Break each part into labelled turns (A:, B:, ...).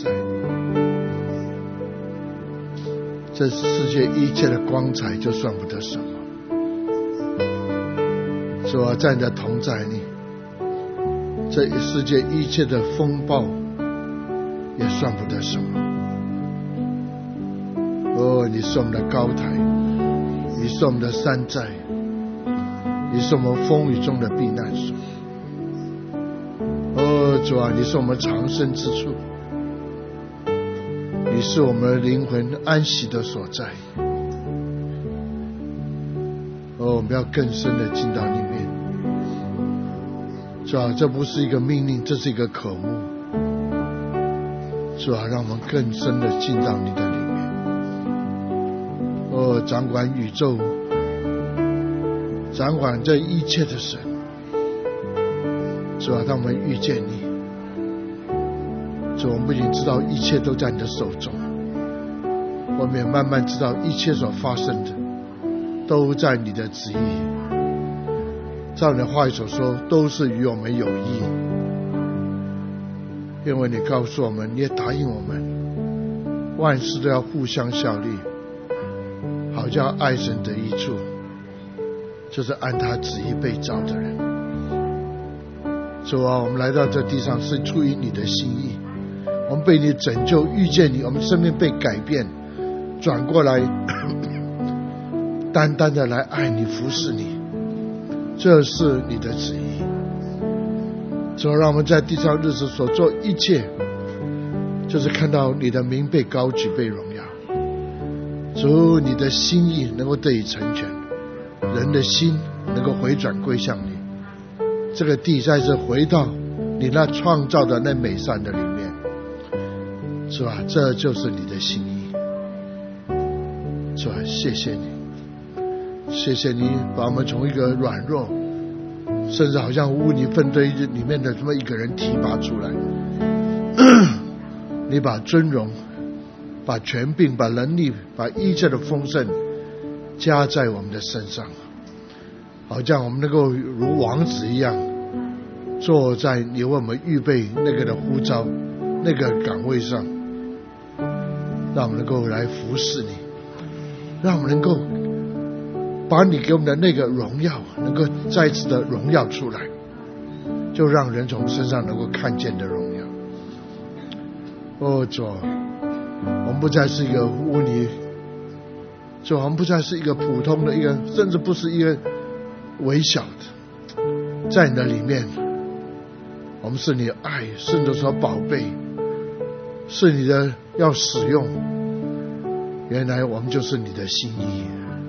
A: 在，这世界一切的光彩就算不得什么。主啊，在你的同在里，这世界一切的风暴也算不得什么。哦，你是我们的高台，你是我们的山寨，你是我们风雨中的避难所。哦，主啊，你是我们藏身之处，你是我们灵魂安息的所在。哦，我们要更深的进到里面。主啊，这不是一个命令，这是一个渴慕。主啊，让我们更深的进到你的里面。哦，掌管宇宙，掌管这一切的神。主啊，让我们遇见你。主，我们不仅知道一切都在你的手中，我们也慢慢知道一切所发生的都在你的旨意，照你的话语所说，都是与我们有益。因为你告诉我们，你也答应我们，万事都要互相效力，好叫爱神得益处，就是按他旨意被造的人。主啊，我们来到这地上是出于你的心意，我们被你拯救，遇见你，我们生命被改变，转过来单单的来爱你，服侍你，这是你的旨意。主啊，让我们在地上日子所做一切，就是看到你的名被高举，被荣耀。主，你的心意能够得以成全，人的心能够回转归向你，这个地再次回到你那创造的那美善的里面。主啊，这就是你的心意。主啊，谢谢你，谢谢你把我们从一个软弱，甚至好像污泥粪堆里面的这么一个人提拔出来。你把尊荣，把权柄，把能力，把一切的丰盛加在我们的身上，好像我们能够如王子一样坐在你为我们预备那个的呼召那个岗位上，让我们能够来服侍你，让我们能够把你给我们的那个荣耀能够再次的荣耀出来，就让人从身上能够看见的荣耀。哦，主，我们不再是一个污泥，主，我们不再是一个普通的一个，甚至不是一个微小的，在你的里面我们是你的爱，是你的所宝贝，是你的要使用，原来我们就是你的心意。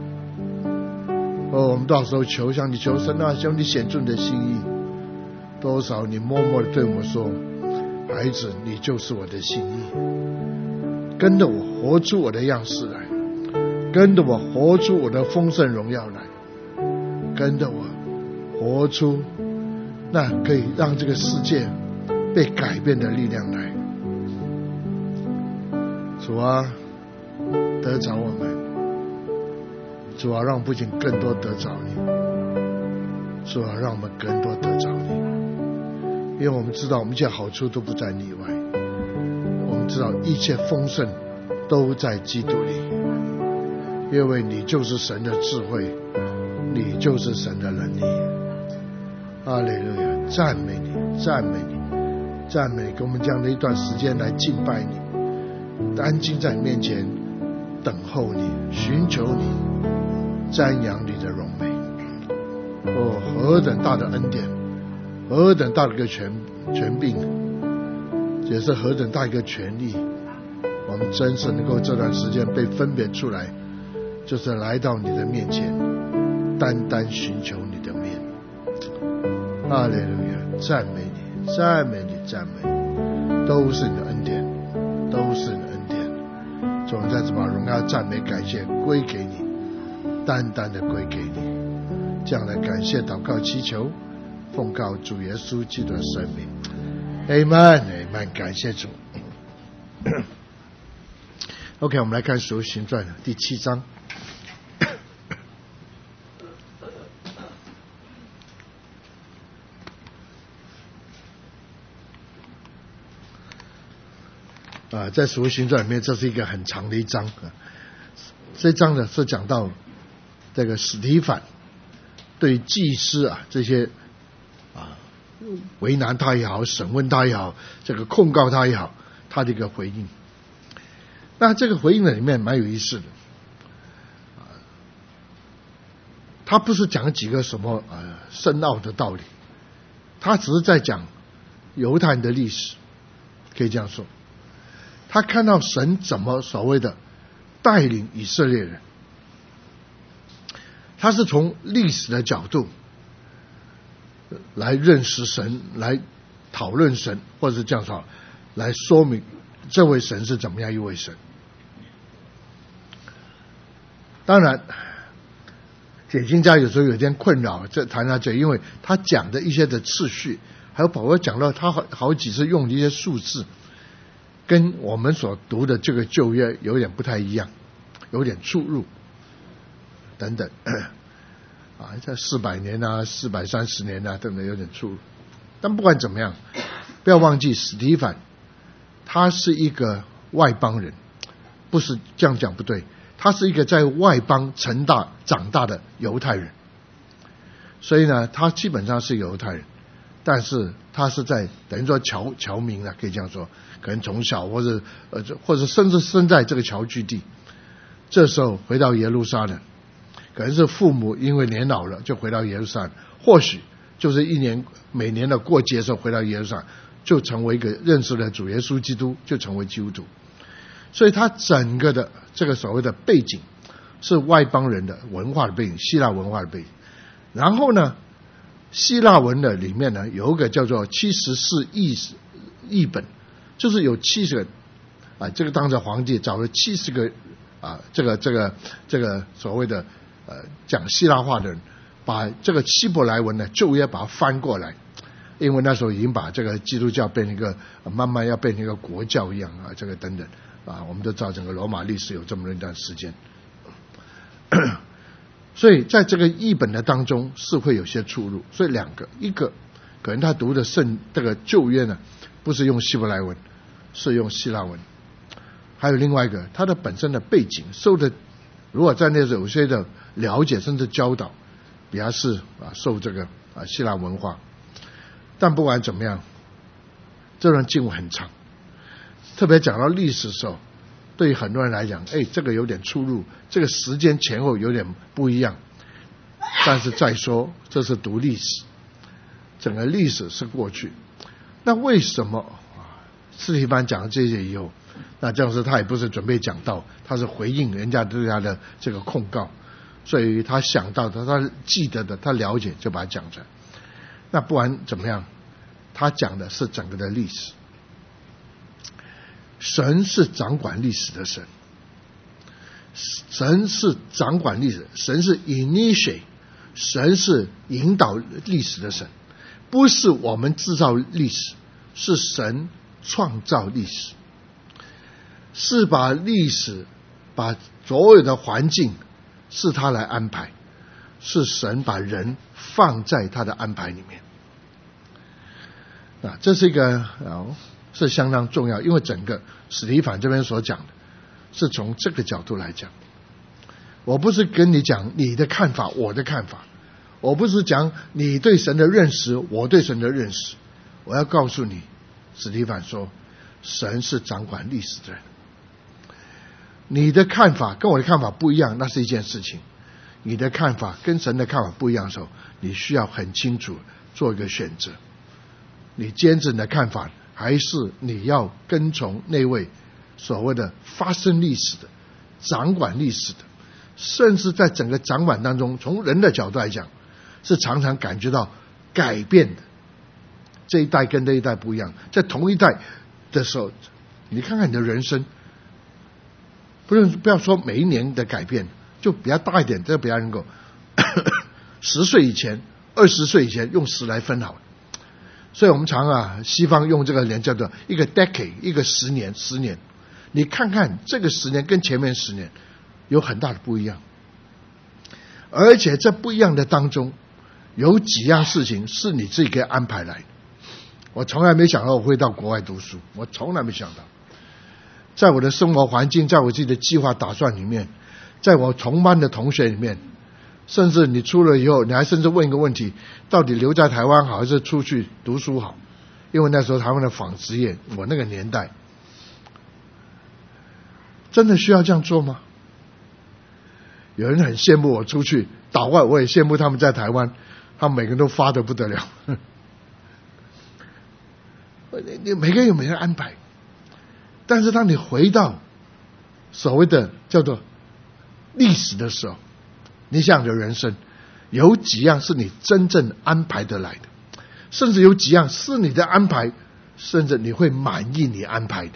A: 哦，我们到时候求，向你求神啊，向你显出你的心意，多少你默默的对我们说，孩子，你就是我的心意，跟着我活出我的样式来，跟着我活出我的丰盛荣耀来，跟着我活出那可以让这个世界被改变的力量来。主啊，得着我们，主啊，让我们不仅更多得着你，主啊，让我们更多得着你，因为我们知道我们一切好处都不在你以外，我们知道一切丰盛都在基督里，因为你就是神的智慧，你就是神的能力。哈利路亚，赞美你，赞美你，赞美你，给我们这样的一段时间来敬拜你，安静在你面前等候你，寻求你，瞻仰你的荣美。哦，何等大的恩典，何等大的一个权柄，也是何等大一个权利，我们真是能够这段时间被分别出来，就是来到你的面前，单单寻求你的面。哈利路亚，赞美你，赞美你，赞美你，都是你的恩典，都是你的恩典。主，我们再次把荣耀、赞美、感谢归给你，单单的归给你，这样来感谢、祷告、祈求，奉告主耶稣基督的圣名。Amen， Amen， 感谢主。OK， 我们来看《使徒行传》第7章。 在使徒行传里面，这是一个很长的一章啊。这一章呢是讲到这个史提反对祭司这些为难他也好，审问他也好，这个控告他也好，他的一个回应。那这个回应的里面蛮有意思的，他不是讲几个什么深奥的道理，他只是在讲犹太人的历史，可以这样说。他看到神怎么所谓的带领以色列人，他是从历史的角度来认识神，来讨论神，或者是这样说，来说明这位神是怎么样一位神。当然解经家有时候有点困扰这谈到这，因为他讲的一些的次序，还有保罗讲到他好几次用的一些数字，跟我们所读的这个旧约有点不太一样，有点出入等等这400年430年等等有点出入。但不管怎么样，不要忘记史提反他是一个外邦人，不是这样讲不对，他是一个在外邦长大的犹太人，所以呢他基本上是犹太人，但是他是在等于说侨民可以这样说，可能从小或者甚至生在这个侨居地，这时候回到耶路撒冷，可能是父母因为年老了就回到耶路撒冷，或许就是每年的过节的时候回到耶路撒冷，就成为一个认识了主耶稣基督，就成为基督徒。所以他整个的这个所谓的背景是外邦人的文化的背景，希腊文化的背景。然后呢，希腊文的里面呢有一个叫做74译本，就是有70个这个当着皇帝找了70个这个所谓的讲希腊话的人，把这个希伯来文呢旧约把它翻过来，因为那时候已经把这个基督教变成一个慢慢要变成一个国教一样这个等等我们都知道整个罗马历史有这么一段时间所以在这个译本的当中是会有些出入。所以一个可能他读的这个旧约呢不是用希伯来文，是用希腊文。还有另外一个他的本身的背景受的，如果在那时候有些的了解甚至教导比较是受这个希腊文化。但不管怎么样，这段经文很长，特别讲到历史的时候，对于很多人来讲这个有点出入，这个时间前后有点不一样。但是再说这是读历史，整个历史是过去。那为什么司提反讲了这些以后，那这样子他也不是准备讲道，他是回应人家对他的这个控告，所以他想到的，他记得的，他了解就把它讲出来。那不管怎么样，他讲的是整个的历史。神是掌管历史的神，神是掌管历史，神是 initiate， 神是引导历史的神，不是我们制造历史，是神创造历史，是把历史把所有的环境是他来安排，是神把人放在他的安排里面这是一个是相当重要，因为整个史提反这边所讲的是从这个角度来讲。我不是跟你讲你的看法我的看法，我不是讲你对神的认识我对神的认识，我要告诉你，史提反说神是掌管历史的人。你的看法跟我的看法不一样，那是一件事情，你的看法跟神的看法不一样的时候，你需要很清楚做一个选择，你坚持你的看法，还是你要跟从那位所谓的发生历史的掌管历史的，甚至在整个掌管当中，从人的角度来讲是常常感觉到改变的，这一代跟那一代不一样。在同一代的时候，你看看你的人生，不要说每一年的改变，就比较大一点，这比较能够10岁以前20岁以前用10来分好了。所以我们常西方用这个年叫做一个 decade， 一个10年，你看看这个10年跟前面10年有很大的不一样，而且这不一样的当中有几样事情是你自己可以安排来的。我从来没想到我会到国外读书，我从来没想到。 在我的生活环境，在我自己的计划打算里面，在我同班的同学里面，甚至你出了以后，你还甚至问一个问题，到底留在台湾好还是出去读书好？因为那时候台湾的纺织业，我那个年代真的需要这样做吗？有人很羡慕我出去，岛外我也羡慕他们在台湾，他们每个人都发得不得了。你每个人有每个人安排，但是当你回到所谓的叫做历史的时候，你想的人生有几样是你真正安排得来的，甚至有几样是你的安排，甚至你会满意你安排的。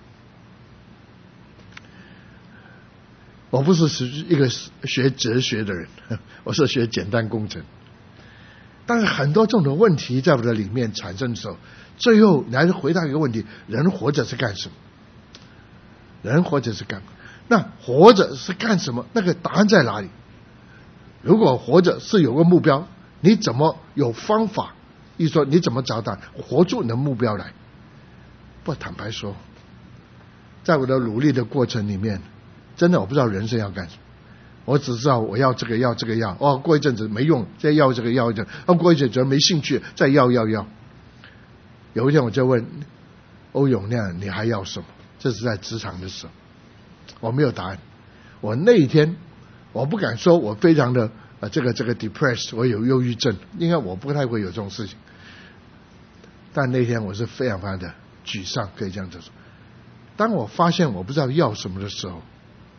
A: 我不是一个学哲学的人，我是学简单工程。但是很多这种的问题在我的里面产生的时候，最后你还是回答一个问题：人活着是干什么？人活着是干什么？那活着是干什么？那个答案在哪里？如果活着是有个目标，你怎么有方法？一说你怎么找到活出你的目标来？不，坦白说，在我的努力的过程里面，真的我不知道人生要干什么，我只知道我要这个要这个要，过一阵子没用，再要这个要一阵，过一阵子没兴趣，再要。有一天我就问欧永亮，你还要什么？这是在职场的时候，我没有答案。我那一天我不敢说我非常的这个 depressed， 我有忧郁症，应该我不太会有这种事情。但那天我是非常非常的沮丧，可以这样子说。当我发现我不知道要什么的时候，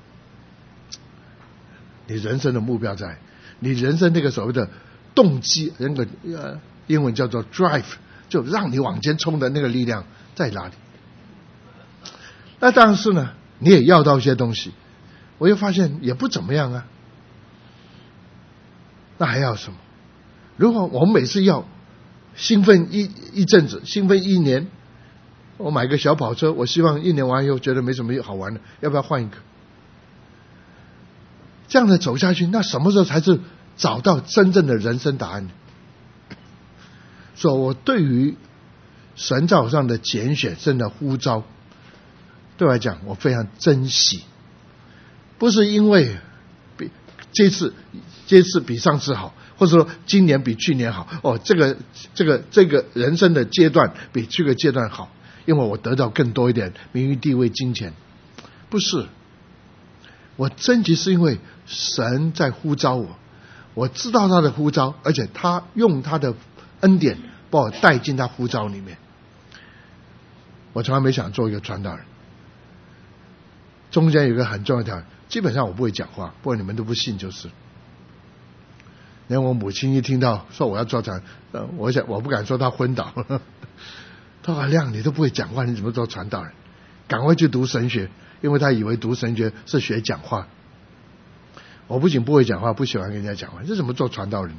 A: 你人生的目标在，你人生那个所谓的动机，那个英文叫做 drive， 就让你往前冲的那个力量在哪里？那当然是呢，你也要到一些东西，我又发现也不怎么样啊。那还要什么？如果我们每次要兴奋一阵子，兴奋一年，我买个小跑车，我希望一年完以后觉得没什么好玩的，要不要换一个？这样的走下去，那什么时候才是找到真正的人生答案呢？所以我对于神在我上的拣选，神的呼召，对我来讲我非常珍惜，不是因为这次比上次好，或者说今年比去年好，这个人生的阶段比这个阶段好，因为我得到更多一点名誉地位金钱，不是，我珍惜是因为神在呼召我，我知道他的呼召，而且他用他的恩典把我带进他呼召里面。我从来没想做一个传道人，中间有一个很重要的条件，基本上我不会讲话，不过你们都不信就是。连我母亲一听到说我要做传，我不敢说她昏倒了，她说亮你都不会讲话，你怎么做传道人？赶快去读神学，因为她以为读神学是学讲话。我不仅不会讲话，不喜欢跟人家讲话，这怎么做传道人？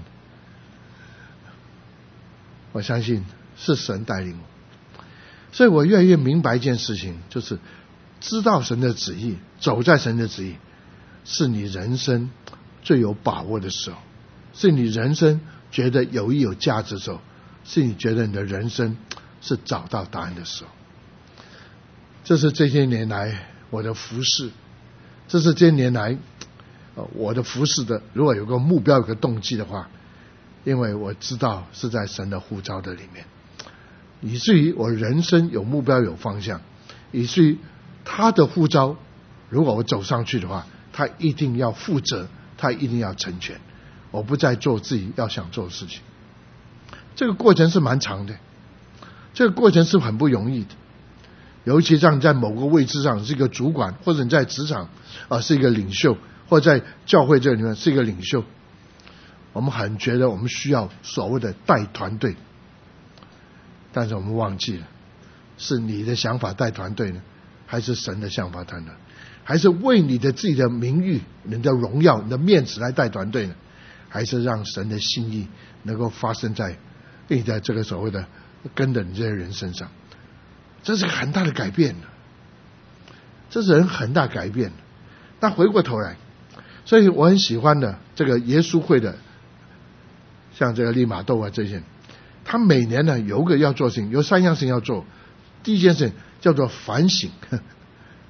A: 我相信是神带领我，所以我越来越明白一件事情，就是知道神的旨意，走在神的旨意，是你人生最有把握的时候，是你人生觉得有意有价值的时候，是你觉得你的人生是找到答案的时候。这是这些年来我的服事，这是这些年来我的服事的，如果有个目标有个动机的话，因为我知道是在神的呼召的里面，以至于我人生有目标有方向，以至于他的呼召如果我走上去的话，他一定要负责，他一定要成全，我不再做自己要想做的事情。这个过程是蛮长的，这个过程是很不容易的，尤其让你在某个位置上是一个主管，或者你在职场是一个领袖，或者在教会这里面是一个领袖，我们很觉得我们需要所谓的带团队，但是我们忘记了，是你的想法带团队呢，还是神的想法带团队？还是为你的自己的名誉、你的荣耀、你的面子来带团队呢？还是让神的心意能够发生在你的这个所谓的跟着你这些人身上？这是个很大的改变，这是人很大改变。那回过头来，所以我很喜欢的这个耶稣会的，像这个利玛窦啊这些，他每年呢有个要做事情，有3样事情要做。第一件事情叫做反省，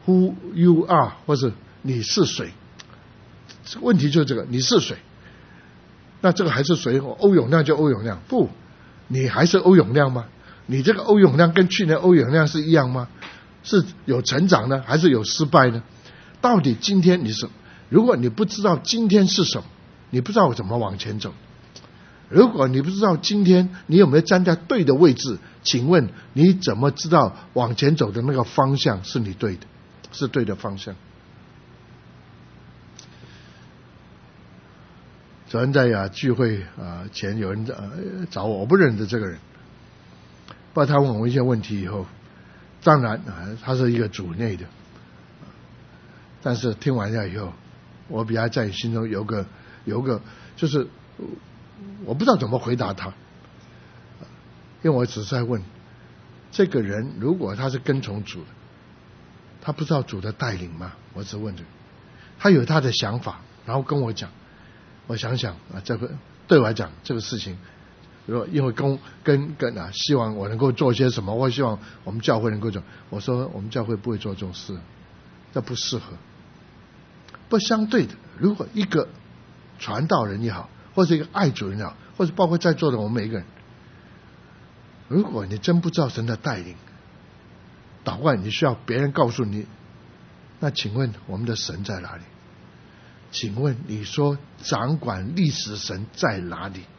A: who you are， 或是你是谁。问题就是这个，你是谁？那这个还是谁？欧永亮就欧永亮，不，你还是欧永亮吗？你这个欧永亮跟去年欧永亮是一样吗？是有成长呢，还是有失败呢？到底今天你是？如果你不知道今天是什么，你不知道怎么往前走。如果你不知道今天你有没有站在对的位置，请问你怎么知道往前走的那个方向是你对的，是对的方向？昨天在聚会前有人找我，我不认识这个人，不过他问我一些问题以后，当然他是一个主内的，但是听完了以后，我比他在心中有个就是我不知道怎么回答他，因为我只是在问这个人，如果他是跟从主的，他不知道主的带领吗？我只问这个，他有他的想法，然后跟我讲，我想想这个对我来讲这个事情，如果因为跟希望我能够做些什么，我希望我们教会能够做，我说我们教会不会做这种事，这不适合。不相对的，如果一个传道人也好，或者一个爱主人也好，或者包括在座的我们每一个人，如果你真不知道神的带领，祷告你需要别人告诉你，那请问我们的神在哪里？请问你说掌管历史神在哪里？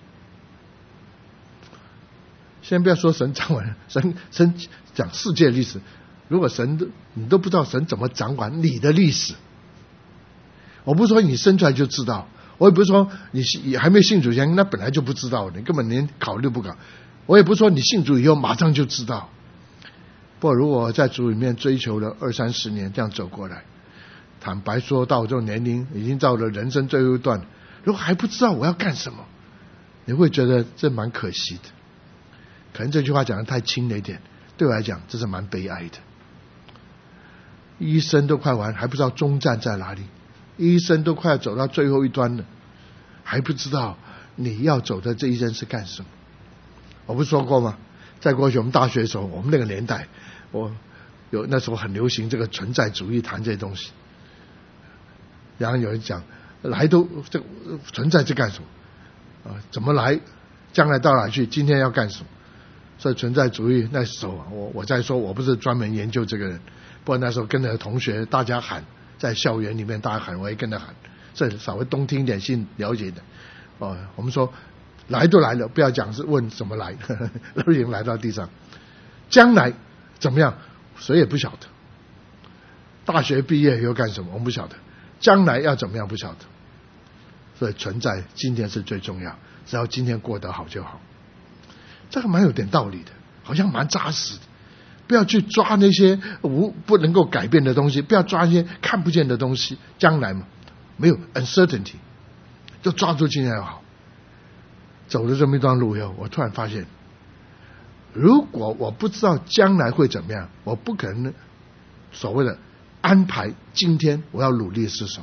A: 先不要说神掌管神讲世界历史，如果你都不知道神怎么掌管你的历史，我不是说你生出来就知道，我也不是说你还没信主前那本来就不知道，你根本连考虑不考。我也不是说你信主以后马上就知道。不过如果在主里面追求了20-30年这样走过来，坦白说到这种年龄已经到了人生最后一段，如果还不知道我要干什么，你会觉得这蛮可惜的。可能这句话讲得太轻了一点，对我来讲这是蛮悲哀的。一生都快完，还不知道终站在哪里，一生都快要走到最后一端了，还不知道你要走的这一生是干什么。我不是说过吗？在过去我们大学的时候，我们那个年代，那时候很流行这个存在主义，谈这些东西。然后有人讲，这存在是干什么？怎么来？将来到哪去？今天要干什么？所以存在主义那时候我在说，我不是专门研究这个人，不过那时候跟着同学大家喊，在校园里面大家喊，我也跟着喊，这稍微东听一点，西了解的。我们说来都来了，不要讲是问怎么来，都已经来到地上，将来怎么样，谁也不晓得。大学毕业又干什么，我们不晓得。将来要怎么样不晓得。所以存在今天是最重要，只要今天过得好就好。这个蛮有点道理的，好像蛮扎实的。不要去抓那些不能够改变的东西，不要抓一些看不见的东西。将来嘛，没有 uncertainty， 就抓住今天就好。走了这么一段路以后，我突然发现，如果我不知道将来会怎么样，我不可能所谓的安排今天我要努力是什么。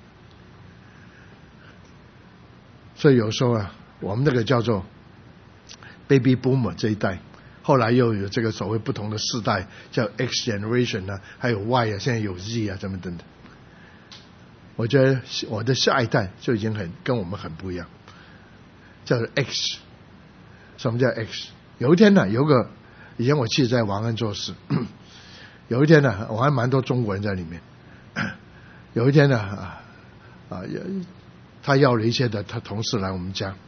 A: 所以有时候我们那个叫做 baby boomer 这一代，后来又有这个所谓不同的世代，叫 X generation 还有 Y 现在有 Z 等等等等。我觉得我的下一代就已经跟我们很不一样，叫做 X。什么叫 X？ 有一天以前我记得在王安做事，有一天我还蛮多中国人在里面。有一天他要了一些他同事来我们家，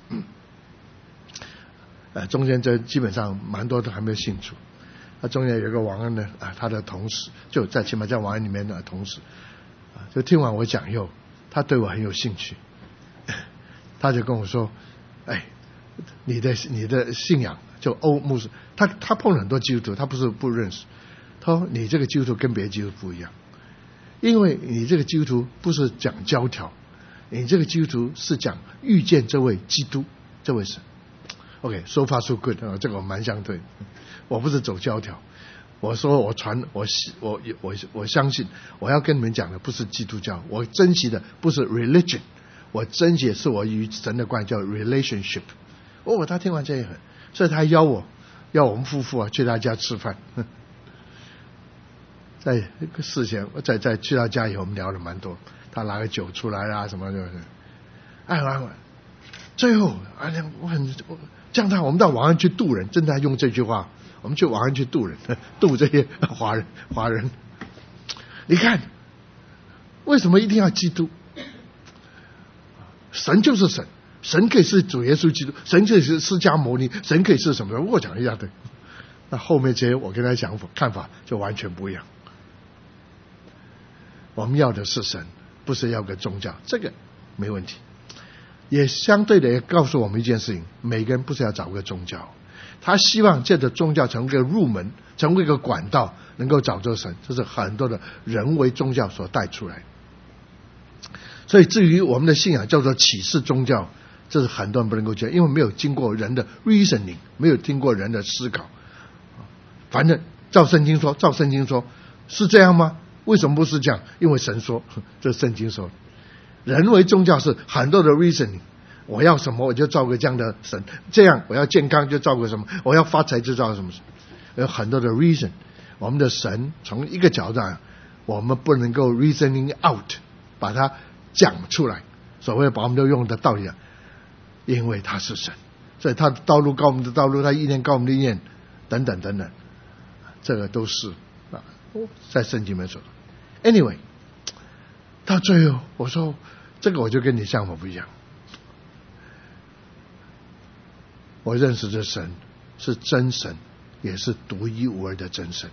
A: 中间这基本上蛮多都还没有信主。中间有一个王安他的同事，就起码在王安里面的同事，就听完我讲以后，他对我很有兴趣，他就跟我说：“你的信仰就牧师，他碰了很多基督徒，他不是不认识。他说你这个基督徒跟别的基督徒不一样，因为你这个基督徒不是讲教条，你这个基督徒是讲遇见这位基督，这位神。OK， so far so good， 这个我蛮相对。我不是走教条，我说我相信，我要跟你们讲的不是基督教，我珍惜的不是 religion， 我珍惜的是我与神的关系叫 relationship。他听完这也很，所以他邀我们夫妇去他家吃饭。 在事前在去他家以后，我们聊了蛮多，他拿个酒出来啦什么的，最后这样我们到网上去渡人，真的用这句话，我们去网上去渡人，渡这些华人。你看，为什么一定要基督？神就是神，神可以是主耶稣基督，神可以是释迦牟尼，神可以是什么？我讲一下对。那后面这些我跟他看法就完全不一样。我们要的是神，不是要个宗教，这个没问题。也相对的也告诉我们一件事情，每个人不是要找个宗教，他希望借着宗教成为一个入门，成为一个管道，能够找着神，这是很多的人为宗教所带出来。所以至于我们的信仰叫做启示宗教，这是很多人不能够接受，因为没有经过人的 reasoning， 没有经过人的思考。反正照圣经说是这样吗？为什么不是这样？因为神说，这圣经说。人为宗教是很多的 reasoning， 我要什么我就造个这样的神，这样我要健康就造个什么，我要发财就造个什么，有很多的 reason。 我们的神从一个角度上，我们不能够 reasoning out， 把它讲出来，所谓把我们都用的道理，因为他是神，所以他的道路高我们的道路，他意念高我们的意念，等等等等，这个都是在圣经里面说的。 anyway， 到最后我说这个我就跟你想法不一样，我认识的神是真神，也是独一无二的真神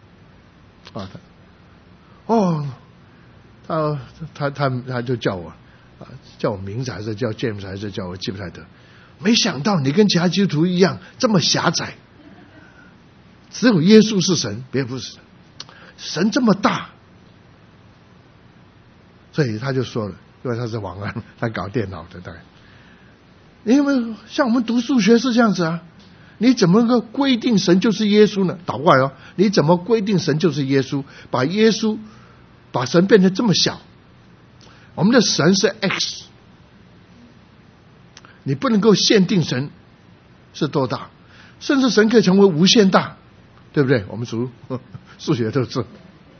A: 他就叫我名字还是叫 James 还是叫我记不太得，没想到你跟其他基督徒一样这么狭窄，只有耶稣是神，别不是神这么大。所以他就说了，因为他是王安，他搞电脑的，大概因为像我们读数学是这样子啊，你怎么个规定神就是耶稣呢？倒过来哦，你怎么规定神就是耶稣？把神变得这么小，我们的神是 X， 你不能够限定神是多大，甚至神可以成为无限大，对不对？我们数学都是。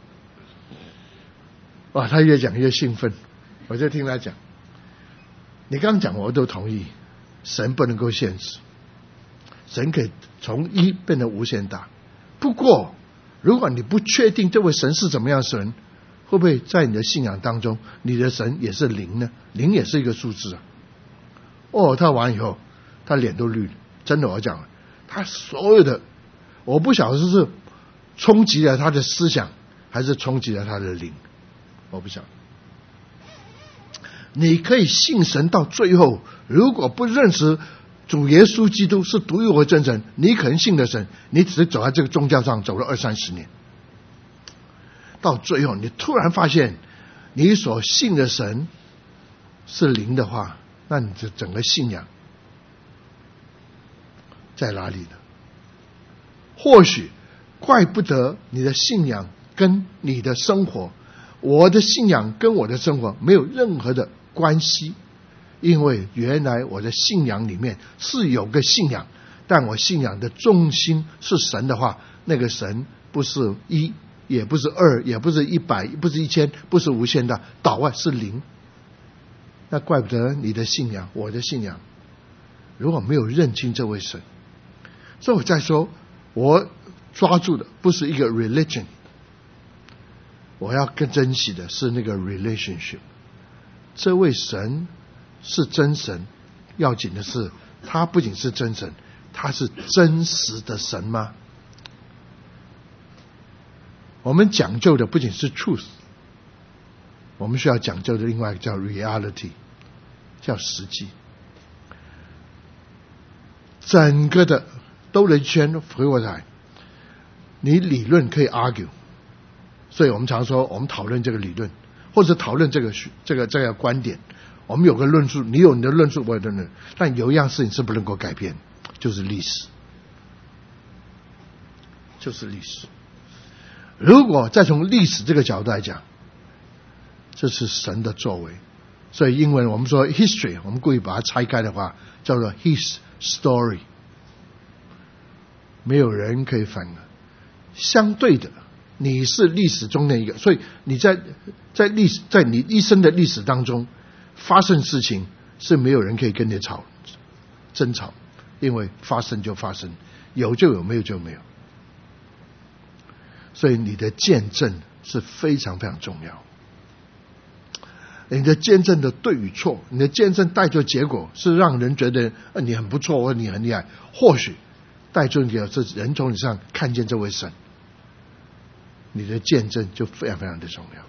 A: 哇，他越讲越兴奋，我就听他讲。你刚刚讲我都同意，神不能够限制，神可以从一变得无限大。不过，如果你不确定这位神是怎么样的神，会不会在你的信仰当中，你的神也是零呢？零也是一个数字啊。他完以后，他脸都绿了。真的，我讲了，他所有的，我不晓得是冲击了他的思想，还是冲击了他的灵。我不想，你可以信神到最后，如果不认识主耶稣基督是独一无二真神，你可能信的神，你只是走在这个宗教上走了20-30年，到最后你突然发现你所信的神是零的话，那你的整个信仰在哪里呢？或许怪不得你的信仰跟你的生活，我的信仰跟我的生活没有任何的关系，因为原来我的信仰里面是有个信仰，但我信仰的重心是神的话，那个神不是一，也不是二，也不是100，不是1000，不是无限大，倒外是零。那怪不得你的信仰，我的信仰如果没有认清这位神，所以我在说，我抓住的不是一个 religion，我要更珍惜的是那个 relationship。 这位神是真神，要紧的是他不仅是真神，他是真实的神吗？我们讲究的不仅是 truth， 我们需要讲究的另外一个叫 reality， 叫实际。整个的兜了一圈回过来，你理论可以 argue，所以我们常说我们讨论这个理论，或者讨论这个观点，我们有个论述，你有你的论述，我有的论述，但有一样事情是不能够改变，就是历史，就是历史。如果再从历史这个角度来讲，这是神的作为。所以英文我们说 history， 我们故意把它拆开的话叫做 his story， 没有人可以反了。相对的， 你是历史中的一个，所以你在你一生的历史当中发生事情是没有人可以跟你争吵，因为发生就发生，有就有，没有就没有。所以你的见证是非常非常重要。你的见证的对与错，你的见证带着结果是让人觉得你很不错，或你很厉害，或许带着你是人从你身上看见这位神，你的见证就非常非常的重要。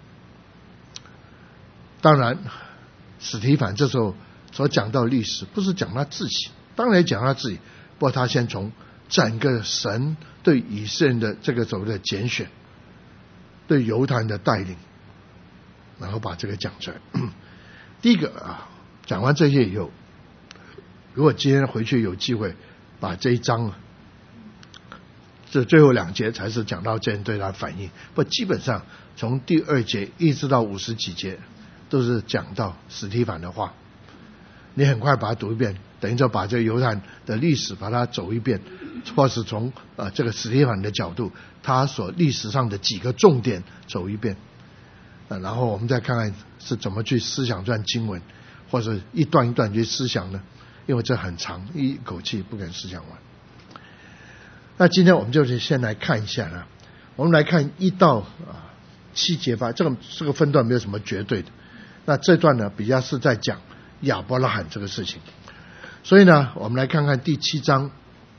A: 当然史提反这时候所讲到的历史不是讲他自己，当然也讲他自己，不过他先从整个神对以色列人的这个所谓的拣选，对犹太人的带领，然后把这个讲出来。第一个讲完这些以后，如果今天回去有机会把这一章这最后2节才是讲到这人对他的反应，不基本上从第2节一直到50几节都是讲到史提反的话，你很快把它读一遍，等于就把这个犹太的历史把它走一遍，或是从这个史提反的角度，他所历史上的几个重点走一遍，然后我们再看看是怎么去思想这段经文，或者一段一段去思想呢？因为这很长，一口气不肯思想完。那今天我们就是先来看一下呢，我们来看1到7节吧，这个分段没有什么绝对的。那这段呢比较是在讲亚伯拉罕这个事情，所以呢我们来看看第7章，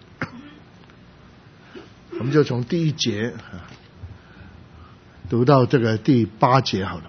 A: 我们就从第1节读到这个第8节好了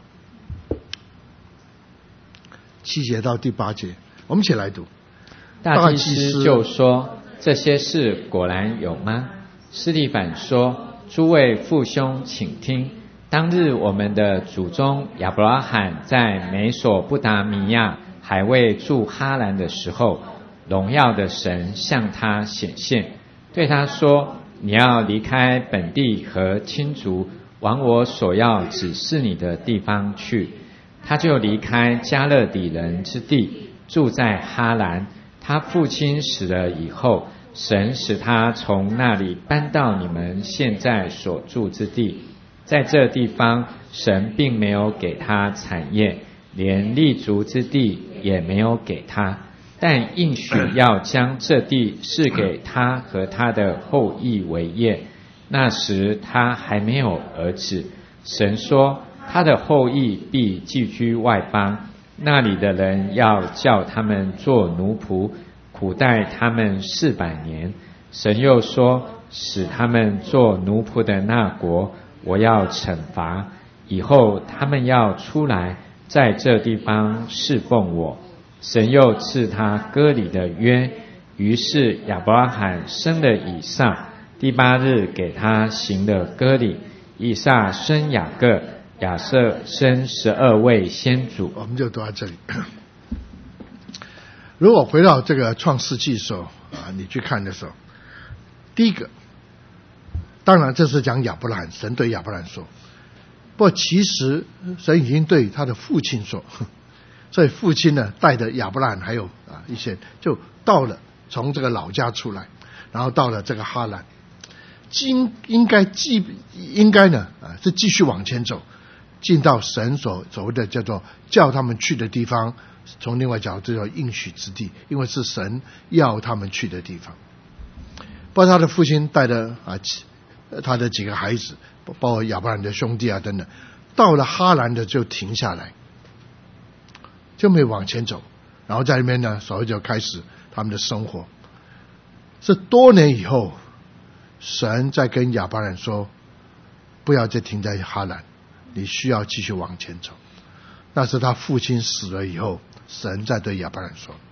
A: ，7节到第8节，我们一起来读。
B: 大祭司就说：“这些事果然有吗？”司提反说：“诸位父兄，请听。当日我们的祖宗亚伯拉罕在美索不达米亚还未住哈兰的时候，荣耀的神向他显现，对他说：你要离开本地和亲族，往我所要指示你的地方去。他就离开加勒底人之地，住在哈兰。他父亲死了以后，神使他从那里搬到你们现在所住之地。在这地方，神并没有给他产业，连立足之地也没有给他，但应许要将这地赐给他和他的后裔为业。那时他还没有儿子，神说他的后裔必寄居外邦，那里的人要叫他们做奴仆，苦待他们400年。神又说，使他们做奴仆的那国，我要惩罚，以后他们要出来，在这地方侍奉我。神又赐他割礼的约，于是亚伯拉罕生了以撒，第8日给他行了割礼。以撒生雅各，亚瑟生12位先祖。
A: 我们就读到这里。如果回到这个创世纪的时候你去看的时候，第一个当然这是讲亚伯拉罕，神对亚伯拉罕说，不过其实神已经对他的父亲说，所以父亲呢带着亚伯拉罕还有一些就到了，从这个老家出来，然后到了这个哈兰，应该呢是继续往前走，进到神所谓的叫做叫他们去的地方，从另外角度叫应许之地，因为是神要他们去的地方。不过他的父亲带着他的几个孩子，包括亚伯拉罕的兄弟等等，到了哈兰的就停下来，就没往前走，然后在那边呢所谓就开始他们的生活。是多年以后，神在跟亚伯拉罕说，不要再停在哈兰，你需要继续往前走。那是他父亲死了以后，神在对亚伯拉罕说。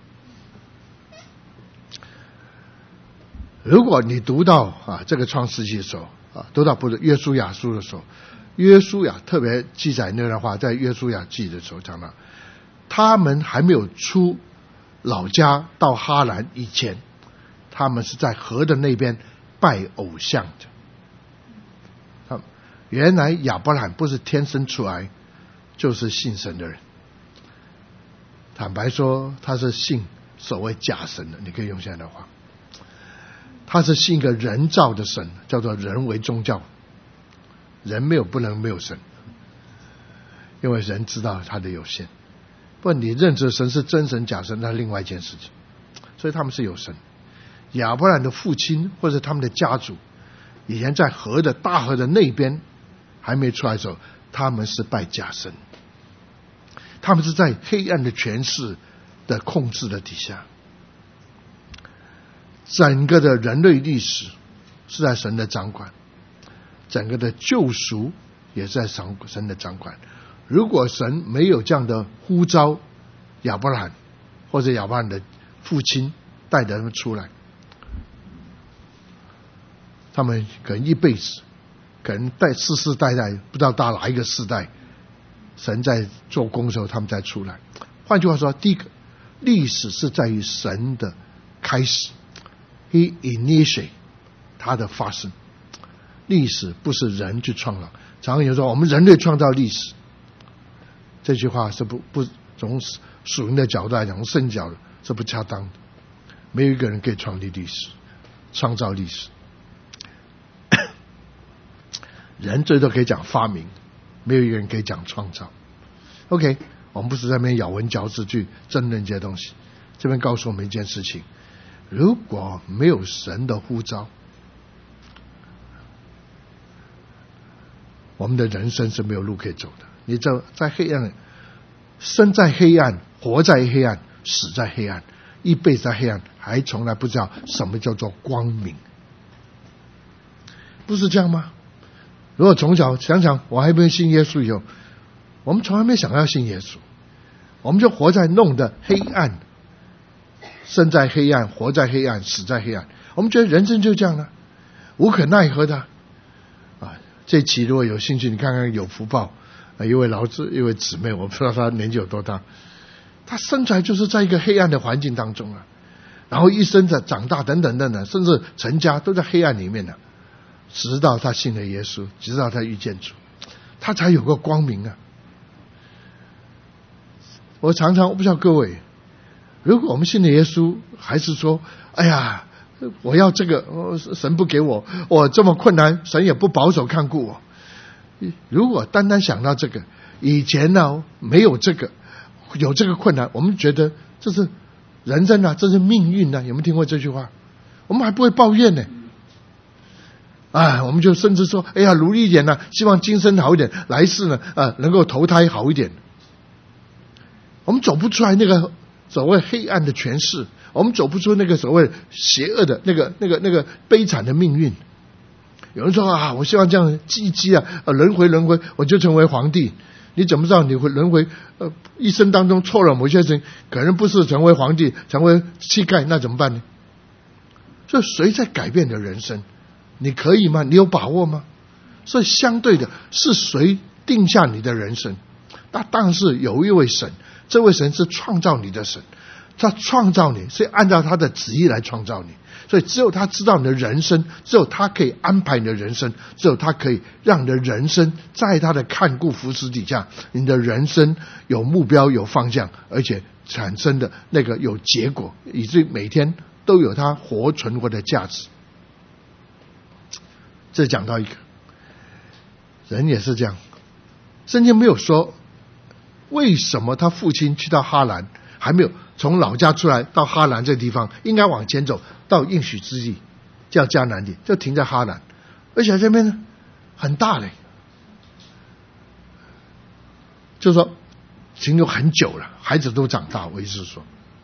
A: 如果你读到这个创世纪的时候读到不是约书亚书的时候，约书亚特别记载那段话，在约书亚记的时候讲到，他们还没有出老家到哈兰以前，他们是在河的那边拜偶像的。原来亚伯拉罕不是天生出来就是信神的人，坦白说他是信所谓假神的，你可以用现在的话，他是信一个人造的神，叫做人为宗教。 人不能没有神，因为人知道他的有限。不然你认知神是真神假神，那另外一件事情。所以他们是有神。亚伯兰的父亲或者他们的家族，以前在大河的那边还没出来的时候，他们是拜假神，他们是在黑暗的权势的控制的底下。整个的人类历史是在神的掌管，整个的救赎也是在神的掌管。如果神没有这样的呼召亚伯兰，或者亚伯兰的父亲带着他们出来，他们可能一辈子，可能世世代代不知道到哪一个世代，神在做工的时候他们再出来。换句话说，第一个，历史是在于神的开始， He initiate 它的发生。历史不是人去创造，常常有人说我们人类创造历史，这句话是不从属灵的角度来讲，从圣角度是不恰当的。没有一个人可以创造历史。人最多可以讲发明，没有一个人可以讲创造。OK， 我们不是在那边咬文嚼字去争论这些东西。这边告诉我们一件事情：如果没有神的呼召，我们的人生是没有路可以走的。你在黑暗，生在黑暗，活在黑暗，死在黑暗，一辈子在黑暗，还从来不知道什么叫做光明，不是这样吗？如果从小想想，我还没有信耶稣以后，我们从来没想要信耶稣，我们就活在弄的黑暗，生在黑暗，活在黑暗，死在黑暗。我们觉得人生就这样了，无可奈何的。这期如果有兴趣，你看看有福报，一位姊妹，我不知道她年纪有多大，她生出来就是在一个黑暗的环境当中啊，然后一生的长大等等等等，甚至成家都在黑暗里面的，直到她信了耶稣，直到她遇见主，她才有个光明啊。我常常，我不知道各位，如果我们信了耶稣，还是说哎呀我要这个，神不给我，我这么困难，神也不保守看顾我。如果单单想到这个，以前呢没有这个，有这个困难，我们觉得这是人生啊，这是命运啊，有没有听过这句话？我们还不会抱怨呢。我们就甚至说，哎呀，努力一点呢，希望今生好一点，来世呢能够投胎好一点。我们走不出来那个所谓黑暗的权势，我们走不出那个所谓邪恶的那个悲惨的命运。有人说我希望这样积轮回，我就成为皇帝。你怎么知道你会轮回？一生当中错了某些事情，可能不是成为皇帝，成为乞丐，那怎么办呢？所以谁在改变你的人生？你可以吗？你有把握吗？所以相对的是谁定下你的人生？那当然是有一位神，这位神是创造你的神，他创造你是按照他的旨意来创造你，所以只有他知道你的人生，只有他可以安排你的人生，只有他可以让你的人生在他的看顾扶持底下，你的人生有目标有方向，而且产生的那个有结果，以至于每天都有他存活的价值。这讲到一个人也是这样，圣经没有说为什么他父亲去到哈兰，还没有从老家出来到哈兰这个地方，应该往前走到应许之地叫迦南地，就停在哈兰，而且这边呢很大嘞，就是说停留很久了，孩子都长大，我意思是说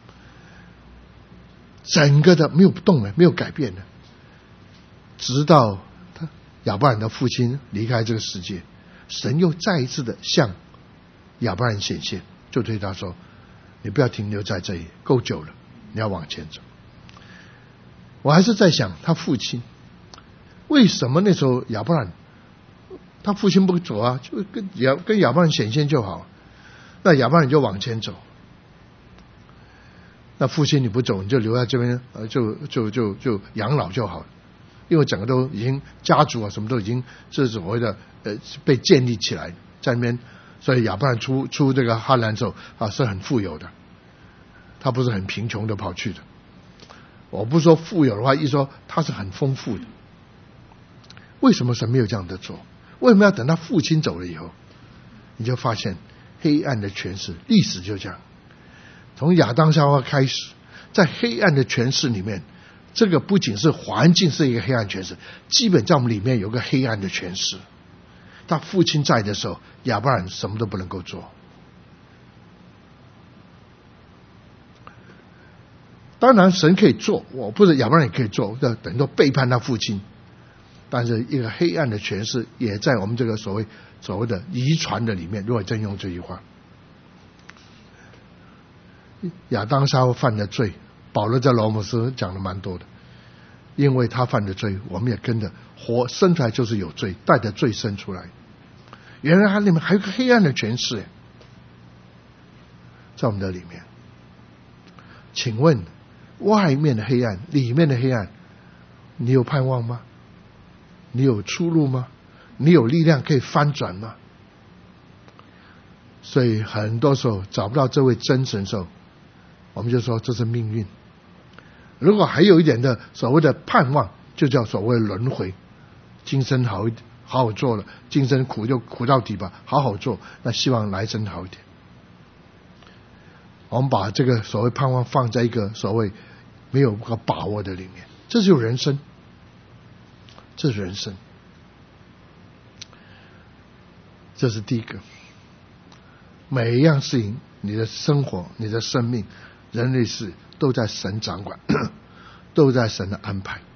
A: 整个的没有动了，没有改变了，直到亚伯兰的父亲离开这个世界，神又再一次的向亚伯兰显现，就对他说，你不要停留在这里，够久了，你要往前走。我还是在想他父亲为什么那时候亚伯兰他父亲不走啊，就跟亚伯兰显现就好，那亚伯兰就往前走，那父亲你不走，你就留在这边就养老就好了，因为整个都已经家族什么都已经是所谓的被建立起来在那边。所以亚伯兰出这个哈兰之后是很富有的，他不是很贫穷的跑去的。我不说富有的话，一说他是很丰富的。为什么神没有这样的做？ 为什么要等他父亲走了以后？你就发现黑暗的权势，历史就这样，从亚当夏娃开始，在黑暗的权势里面，这个不仅是环境是一个黑暗权势，基本在我们里面有个黑暗的权势。他父亲在的时候，亚伯兰什么都不能够做。当然神可以做，我不是亚伯兰也可以做，等于说背叛他父亲。但是一个黑暗的权势也在我们这个所谓的遗传的里面。如果真用这句话，亚当夏娃犯的罪，保罗在罗马书讲的蛮多的，因为他犯的罪，我们也跟着生出来就是有罪，带着罪生出来。原来他里面还有个黑暗的权势，在我们的里面。请问外面的黑暗，里面的黑暗，你有盼望吗？你有出路吗？你有力量可以翻转吗？所以很多时候找不到这位真神的时候，我们就说这是命运。如果还有一点的所谓的盼望，就叫所谓的轮回。今生好好做了，今生苦就苦到底吧，好好做，那希望来生好一点。我们把这个所谓盼望放在一个所谓没有个把握的里面，这就是人生，这是人生。这是第一个。每一样事情，你的生活，你的生命，人类事都在神掌管，都在神的安排。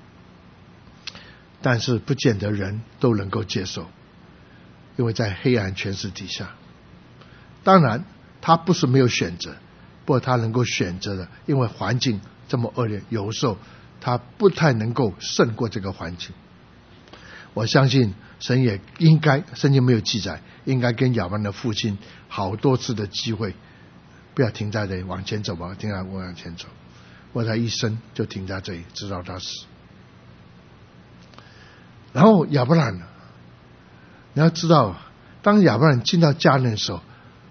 A: 但是不见得人都能够接受，因为在黑暗权势底下。当然他不是没有选择，不过他能够选择的，因为环境这么恶劣，有时候他不太能够胜过这个环境。我相信神也应该，圣经没有记载，应该跟亚伯兰的父亲好多次的机会，不要停在这里，往前走吧，停在往前走。我他一生就停在这里，直到他死。然后亚伯兰，你要知道，当亚伯兰进到迦南的时候，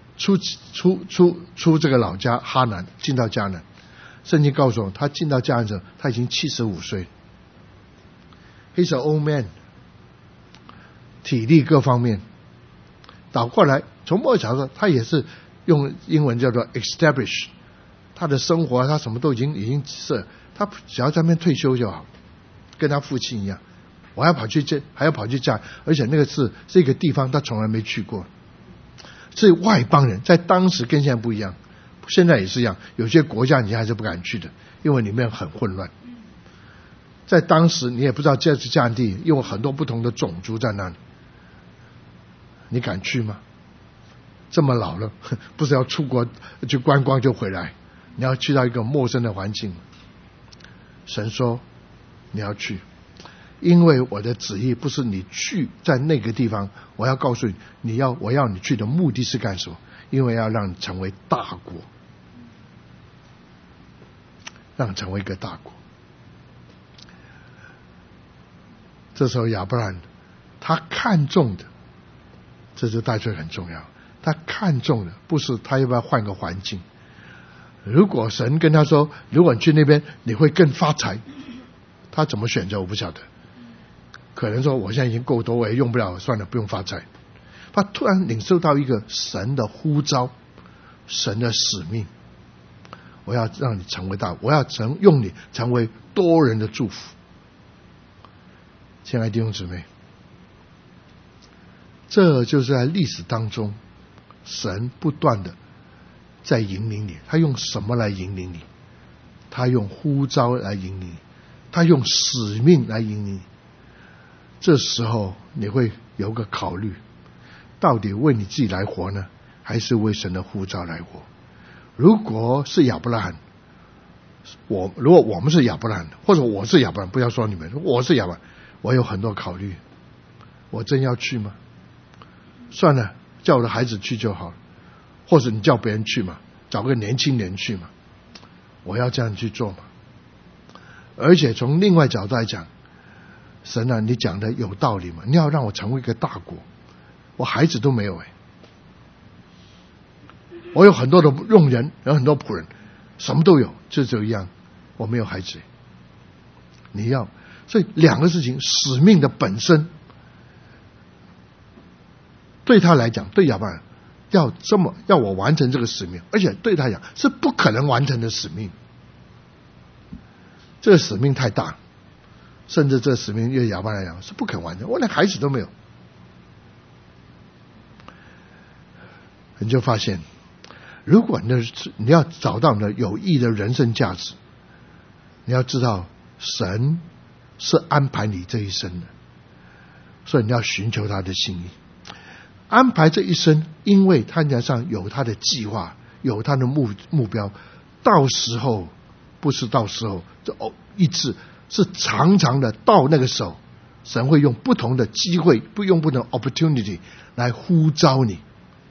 A: 出这个老家哈南，进到迦南，圣经告诉我，他进到迦南的时候，他已经75岁。He's an old man， 体力各方面，倒过来从末角说，他也是用英文叫做 establish， 他的生活他什么都已经是，他只要在那边退休就好，跟他父亲一样。我还要跑去嫁，而且那个是一个地方他从来没去过，是外邦人，在当时跟现在不一样，现在也是一样，有些国家你还是不敢去的，因为里面很混乱。在当时你也不知道这是迦南地，因为很多不同的种族在那里，你敢去吗？这么老了，不是要出国去观光就回来，你要去到一个陌生的环境。神说你要去，因为我的旨意不是你去在那个地方，我要告诉你，我要你去的目的是干什么？因为要让你成为大国，让你成为一个大国。这时候亚伯兰他看重的，这就带出很重要，他看重的不是他要不要换个环境。如果神跟他说，如果你去那边你会更发财，他怎么选择我不晓得。可能说我现在已经够多，我也用不了，算了，不用发财。他突然领受到一个神的呼召，神的使命，我要让你成为大，我要用你成为多人的祝福。亲爱的弟兄姊妹，这就是在历史当中神不断的在引领你。他用什么来引领你？他用呼召来引领你，他用使命来引领你。这时候你会有个考虑，到底为你自己来活呢，还是为神的呼召来活？如果是亚伯拉罕，如果我们是亚伯拉罕，或者我是亚伯拉罕，不要说你们，我是亚伯拉罕，我有很多考虑。我真要去吗？算了，叫我的孩子去就好了，或者你叫别人去嘛，找个年轻人去嘛。我要这样去做吗？而且从另外角度来讲，神啊，你讲的有道理吗？你要让我成为一个大国，我孩子都没有我有很多的佣人，有很多仆人，什么都有，就只有一样，我没有孩子。你要，所以两个事情，使命的本身对他来讲，对亚伯拉罕要我完成这个使命，而且对他讲是不可能完成的使命。这个使命太大，甚至这个使命对亚伯拉罕来讲是不可能完成，我连孩子都没有。你就发现，如果你要找到你的有益的人生价值，你要知道神是安排你这一生的，所以你要寻求他的心意，安排这一生，因为他身上有他的计划，有他的目标，到时候不是到时候这一次，是长长的到那个时候，神会用不同的机会，用不同的 opportunity 来呼召你。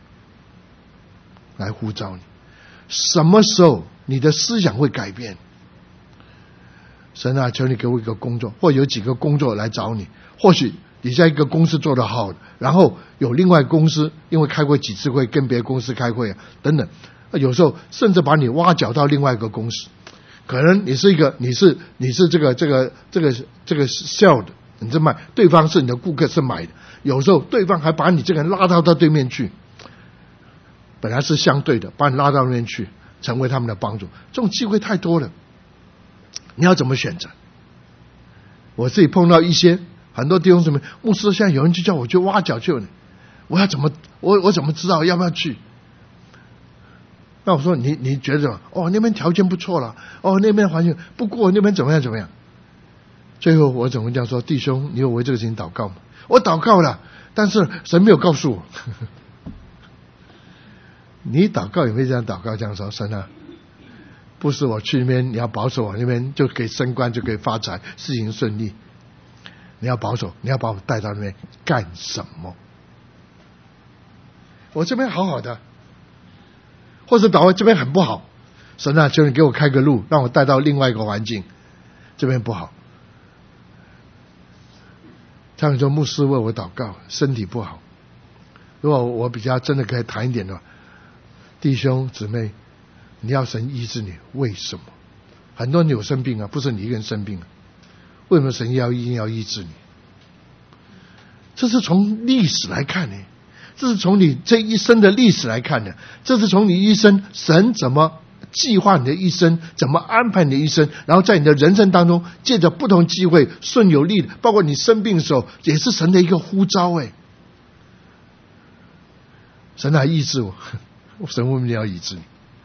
A: 什么时候你的思想会改变？神啊，求你给我一个工作，或有几个工作来找你。或许你在一个公司做得好，然后有另外公司因为开过几次会跟别的公司开会等等，有时候甚至把你挖角到另外一个公司。可能你是这个 sell 的，你是卖，对方是你的顾客是买的，有时候对方还把你这个人拉到他对面去。本来是相对的，把你拉到那边去，成为他们的帮助。这种机会太多了，你要怎么选择？我自己碰到一些很多弟兄姊妹，牧师现在有人就叫我去挖角去了，我要怎么我怎么知道要不要去？那我说你觉得怎么？那边条件不错了，那边环境不过那边怎么样？最后我怎么这样说？弟兄，你有为这个事情祷告吗？我祷告了，但是神没有告诉我。你祷告也没这样祷告，这样说，神啊，不是我去那边，你要保守我那边就可以升官，就可以发财，事情顺利。你要保守，你要把我带到那边干什么？我这边好好的，或者祷告这边很不好，神啊，求你给我开个路，让我带到另外一个环境，这边不好。他们说牧师为我祷告，身体不好。如果我比较真的可以谈一点的话，弟兄姊妹，你要神医治你，为什么？很多人有生病不是你一个人生病为什么神一定要医治你？这是从历史来看呢，这是从你这一生的历史来看的，这是从你一生神怎么计划你的一生，怎么安排你的一生，然后在你的人生当中借着不同机会顺有利的，包括你生病的时候也是神的一个呼召。神来医治我，神为什么要医治你？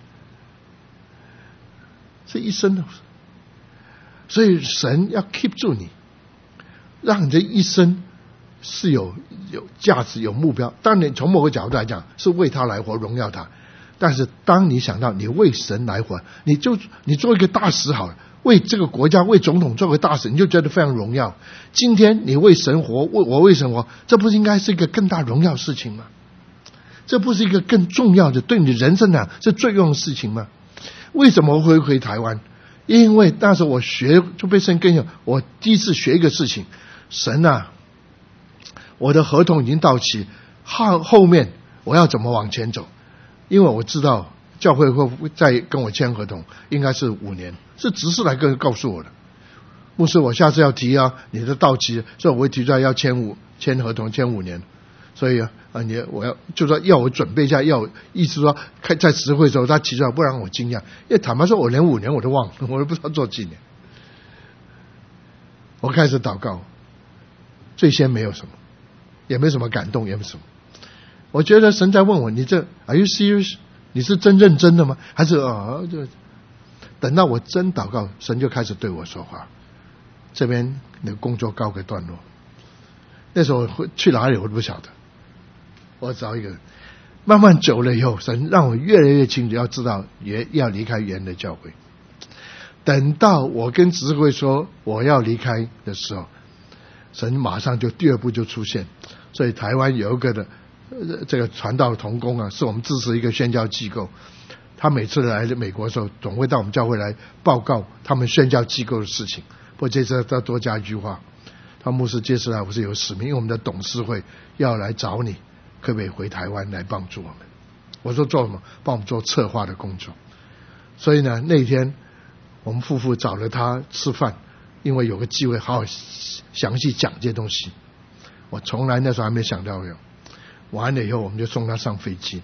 A: 这一生的，所以神要 keep 住你，让你的一生是有价值、有目标。当然从某个角度来讲是为他来活，荣耀他。但是当你想到你为神来活，你做一个大使好了，为这个国家、为总统做个大使，你就觉得非常荣耀。今天你为神活，我为神活，这不是应该是一个更大荣耀的事情吗？这不是一个更重要的，对你人生是最重要的事情吗？为什么会回台湾？因为那时候我就被神跟我第一次学一个事情，神啊，我的合同已经到期，后面我要怎么往前走？因为我知道教会会再跟我签合同，应该是5年，是执事来告诉我的。牧师，我下次要提你的到期，所以我会提出来要签合同，签5年。所以我就说要我准备一下，意思说在执会的时候他提出来，不然我惊讶。因为坦白说，我连5年我都忘了，我都不知道做几年。我开始祷告，最先没有什么，也没什么感动，也没什么。我觉得神在问我，你这 Are you serious？ 你是真认真的吗？还是就等到我真祷告，神就开始对我说话。这边你的工作告个段落。那时候去哪里我都不晓得。我找一个人，慢慢久了以后，神让我越来越清楚，要知道要离开原的教会。等到我跟执事会说我要离开的时候，神马上就第2步就出现。所以台湾有一个的这个传道同工是我们支持一个宣教机构，他每次来美国的时候，总会到我们教会来报告他们宣教机构的事情。不过这次要多加一句话，他牧师接下来我是有使命，因为我们的董事会要来找你，可不可以回台湾来帮助我们？我说做什么？帮我们做策划的工作。所以呢，那天我们夫妇找了他吃饭，因为有个机会好好详细讲这些东西。我从来那时候还没想到完了以后我们就送他上飞机。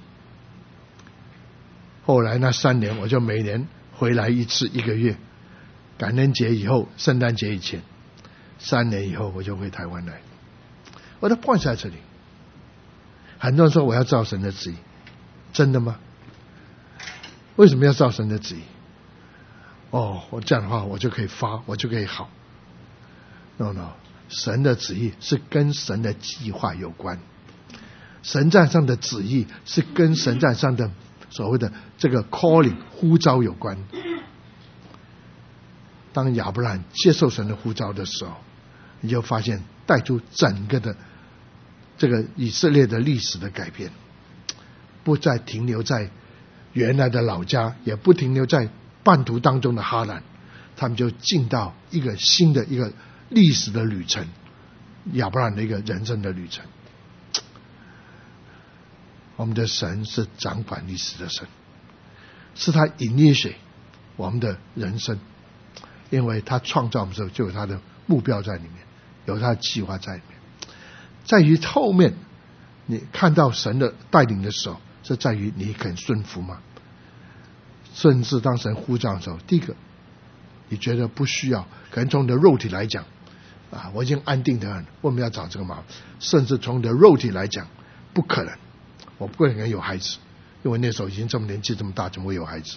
A: 后来那3年我就每年回来一次1个月，感恩节以后圣诞节以前，3年以后我就回台湾来。我的 point 在这里，很多人说我要照神的旨意，真的吗？为什么要照神的旨意？我这样的话我就可以发，我就可以好。No， 神的旨意是跟神的计划有关，神在上的旨意是跟神在上的所谓的这个 calling 呼召有关。当亚伯拉罕接受神的呼召的时候，你就发现带出整个的这个以色列的历史的改变，不再停留在原来的老家，也不停留在半途当中的哈兰，他们就进到一个新的一个历史的旅程，亚伯拉罕的一个人生的旅程。我们的神是掌管历史的神，是他initiate我们的人生，因为他创造我们的时候就有他的目标在里面，有他的计划在里面。在于后面你看到神的带领的时候，是在于你肯顺服吗？甚至当神呼召的时候，第一个你觉得不需要，可能从你的肉体来讲我已经安定得很，为什么要找这个麻烦？甚至从你的肉体来讲，不可能，我不可能有孩子，因为那时候已经这么年纪这么大，怎么会有孩子？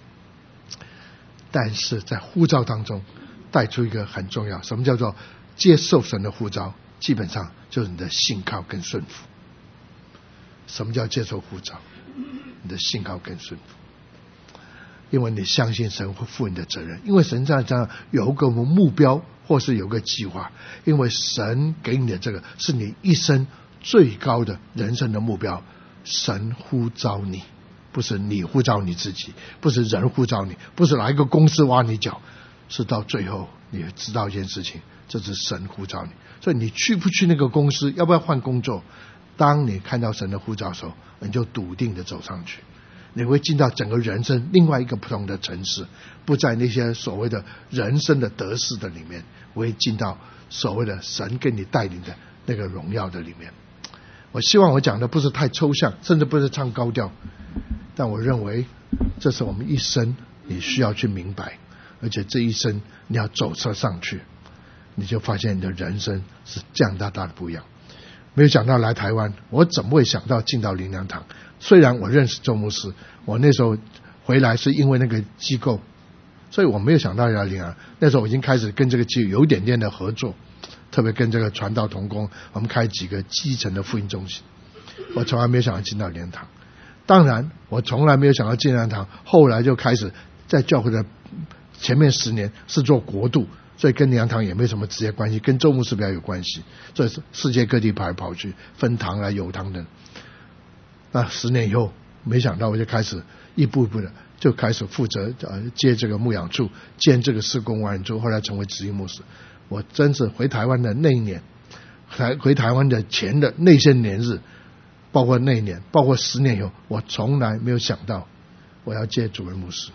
A: 但是在呼召当中带出一个很重要，什么叫做接受神的呼召？基本上就是你的信靠跟顺服。什么叫接受呼召？你的信靠跟顺服，因为你相信神会负你的责任，因为神在这样有个目标或是有个计划，因为神给你的这个是你一生最高的人生的目标。神呼召你，不是你呼召你自己，不是人呼召你，不是哪一个公司挖你脚，是到最后你知道一件事情，这是神呼召你。所以你去不去那个公司，要不要换工作，当你看到神的呼召的时候，你就笃定的走上去，你会进到整个人生另外一个不同的层次，不在那些所谓的人生的得失的里面，会进到所谓的神给你带领的那个荣耀的里面。我希望我讲的不是太抽象，甚至不是唱高调，但我认为这是我们一生你需要去明白，而且这一生你要走车上去，你就发现你的人生是这样大的不一样。没有想到来台湾，我怎么会想到进到灵粮堂？虽然我认识周牧师，我那时候回来是因为那个机构，所以我没有想到要灵粮。那时候我已经开始跟这个机构有一点点的合作，特别跟这个传道同工，我们开几个基层的福音中心。我从来没有想到进到灵粮堂，当然我从来没有想到进灵粮堂，后来就开始在教会的前面10年是做国度，所以跟灵粮堂也没什么直接关系，跟周牧师比较有关系，所以世界各地跑来跑去，分堂啊有堂等。那10年以后，没想到我就开始一步一步的就开始负责接这个牧养处，兼这个事工完之后，后来成为执行牧师。我真是回台湾的那一年，回台湾的前的那些年日，包括那一年，包括10年以后，我从来没有想到我要接主任牧师。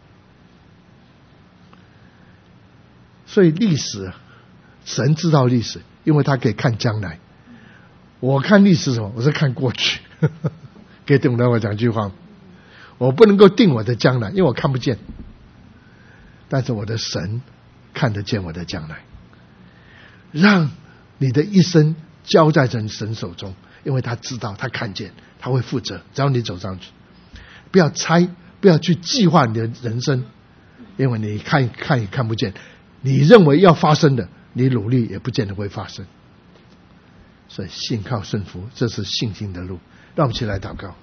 A: 所以历史，神知道历史，因为他可以看将来。我看历史什么？我是看过去。可以懂得我讲句话，我不能够定我的将来，因为我看不见。但是我的神看得见我的将来，让你的一生交在神手中，因为他知道，他看见，他会负责。只要你走上去，不要猜，不要去计划你的人生，因为你看也看不见。你认为要发生的，你努力也不见得会发生。所以信靠顺服，这是信心的路。让我们一起来祷告。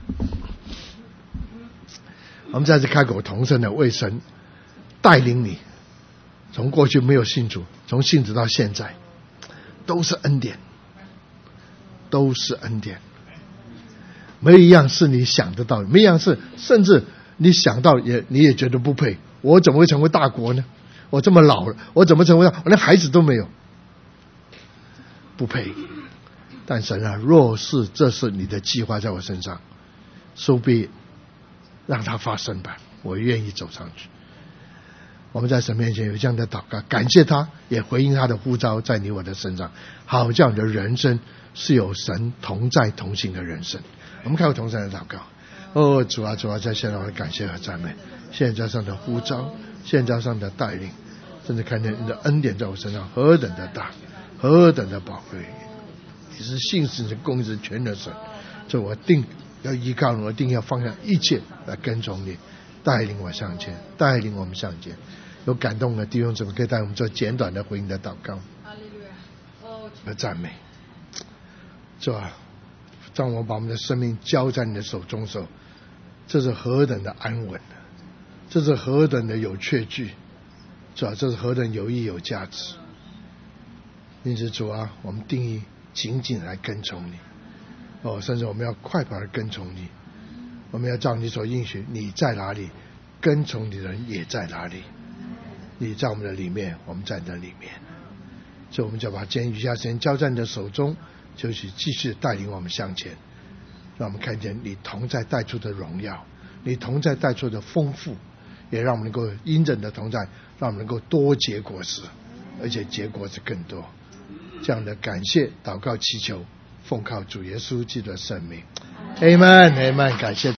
A: 我们再次开口同声的为神带领你，从过去没有信主，从信主到现在，都是恩典，都是恩典。没有一样是你想得到的，没有一样是甚至你想到你也觉得不配。我怎么会成为大国呢？我这么老了，我怎么成为我连孩子都没有？不配。但神啊，若是这是你的计划在我身上，so be，让它发生吧，我愿意走上去。 我们在神面前有这样的祷告，感谢他，也回应他的呼召在你我的身上，好这样的人生是有神同在同行的人生。我们开口同声的祷告。哦，主啊，主啊，在现在我的感谢和赞美，现在上的呼召，现在上的带领，甚至看见你的恩典在我身上何等的大，何等的宝贵。你是信实的公义是全能神，这我定要依靠你，我定要放下一切来跟从你，带领我向前，带领我们向前。有感动的弟兄姊妹可以带我们做简短的回应的祷告和赞美。主啊，让我把我们的生命交在你的手中时候，这是何等的安稳，这是何等的有确据，主啊，这是何等有益有价值。因此主啊，我们定义紧紧来跟从你，甚至我们要快跑的跟从你，我们要照你所应许，你在哪里，跟从你的人也在哪里。你在我们的里面，我们在你的里面，所以我们就把今天余下时间交在你的手中，就去继续带领我们向前，让我们看见你同在带出的荣耀，你同在带出的丰富，也让我们能够因着你的同在，让我们能够多结果实，而且结果子更多。这样的感谢祷告祈求，奉靠主耶稣基督的圣名， Amen Amen。 感谢